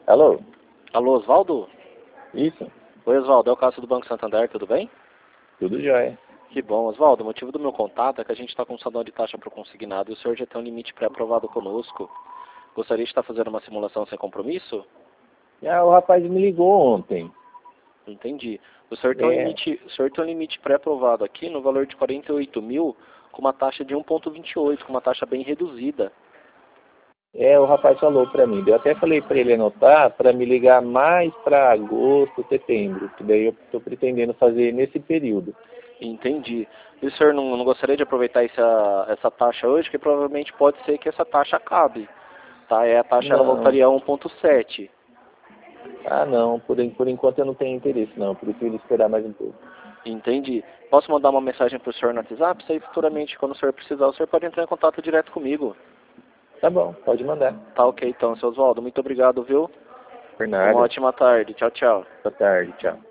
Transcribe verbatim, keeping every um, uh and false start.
Alô? Alô, Osvaldo? Isso? Oi, Osvaldo, é o Cássio do Banco Santander, tudo bem? Tudo jóia. Que bom, Osvaldo. O motivo do meu contato é que a gente está com um saldo de taxa para o consignado e o senhor já tem um limite pré-aprovado conosco. Gostaria de estar fazendo uma simulação sem compromisso? Ah, o rapaz me ligou ontem. Entendi. O senhor tem um É, limite, o senhor tem um limite pré-aprovado aqui no valor de quarenta e oito mil, com uma taxa de um vírgula vinte e oito, com uma taxa bem reduzida. é, o rapaz falou para mim. Eu até falei para ele anotar para me ligar mais para agosto, setembro, que daí eu estou pretendendo fazer nesse período. Entendi. E o senhor não, não gostaria de aproveitar essa, essa taxa hoje, que provavelmente pode ser que essa taxa acabe. Tá? E a taxa ela Não, voltaria a um vírgula sete. ah não, por, en- por enquanto eu não tenho interesse não, prefiro esperar mais um pouco. Entendi. Posso mandar uma mensagem para o senhor no WhatsApp? Se aí futuramente, quando o senhor precisar, o senhor pode entrar em contato direto comigo. Tá bom, pode mandar. Tá ok então, seu Oswaldo. Muito obrigado, viu? Por Uma nada. ótima tarde. Tchau, tchau. Boa tarde, tchau.